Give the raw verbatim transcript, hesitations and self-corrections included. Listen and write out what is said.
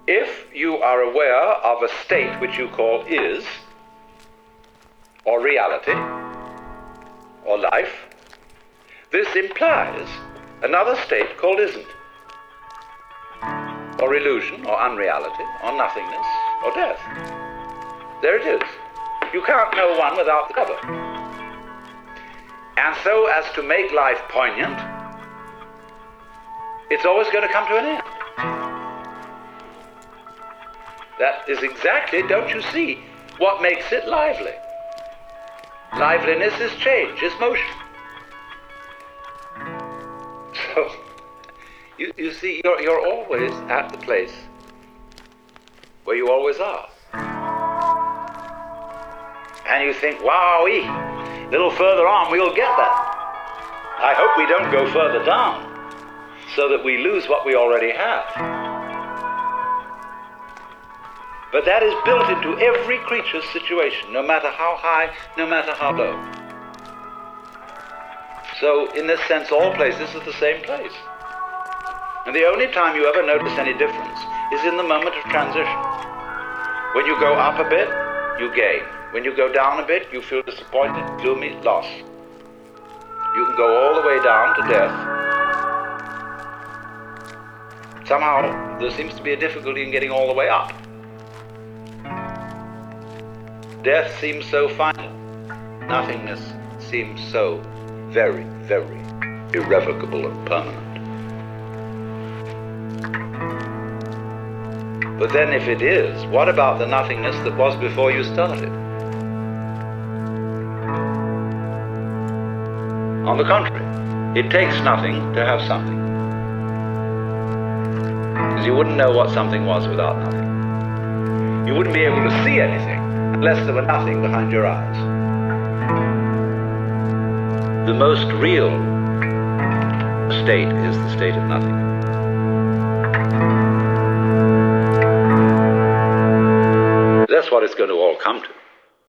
if you are aware of a state which you call is, or reality, or life, this implies another state called isn't, or illusion, or unreality, or nothingness, or death. There it is. You can't know one without the other. And so as to make life poignant, it's always going to come to an end. That is exactly, don't you see, what makes it lively. Liveliness is change, is motion. So, you, you see, you're, you're always at the place where you always are. And you think, wowee, a little further on we'll get that. I hope we don't go further down so that we lose what we already have. But that is built into every creature's situation, no matter how high, no matter how low. So, in this sense, all places are the same place. And the only time you ever notice any difference is in the moment of transition. When you go up a bit, you gain. When you go down a bit, you feel disappointed, gloomy, lost. You can go all the way down to death. Somehow, there seems to be a difficulty in getting all the way up. Death seems so final. Nothingness seems so very, very irrevocable and permanent. But then if it is, what about the nothingness that was before you started? On the contrary, it takes nothing to have something. Because you wouldn't know what something was without nothing. You wouldn't be able to see anything unless there were nothing behind your eyes. The most real state is the state of nothing. That's what it's going to all come to.